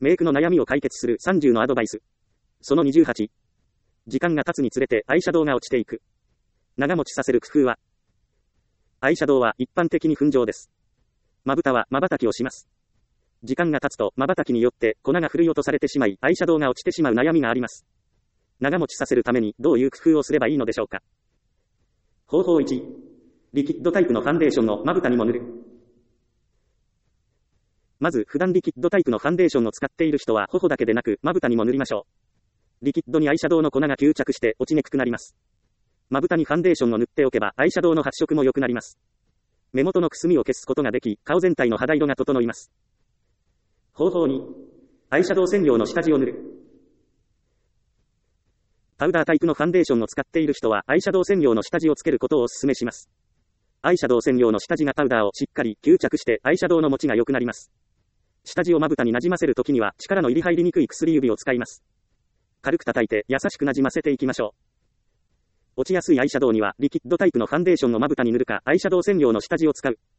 メイクの悩みを解決する30のアドバイス。その28。時間が経つにつれてアイシャドウが落ちていく。長持ちさせる工夫は。アイシャドウは一般的に粉状です。まぶたは瞬きをします。時間が経つと瞬きによって粉が振り落とされてしまい、アイシャドウが落ちてしまう悩みがあります。長持ちさせるためにどういう工夫をすればいいのでしょうか。方法1。リキッドタイプのファンデーションのまぶたにも塗る。まず、普段リキッドタイプのファンデーションを使っている人は頬だけでなく、まぶたにも塗りましょう。リキッドにアイシャドウの粉が吸着して落ちにくくなります。まぶたにファンデーションを塗っておけば、アイシャドウの発色も良くなります。目元のくすみを消すことができ、顔全体の肌色が整います。方法2。アイシャドウ専用の下地を塗る。パウダータイプのファンデーションを使っている人は、アイシャドウ専用の下地をつけることをお勧めします。アイシャドウ専用の下地がパウダーをしっかり吸着して、アイシャドウの持ちが良くなります。下地をまぶたになじませるときには、力の入り入りにくい薬指を使います。軽く叩いて優しくなじませていきましょう。落ちやすいアイシャドウには、リキッドタイプのファンデーションをまぶたに塗るか、アイシャドウ専用の下地を使う。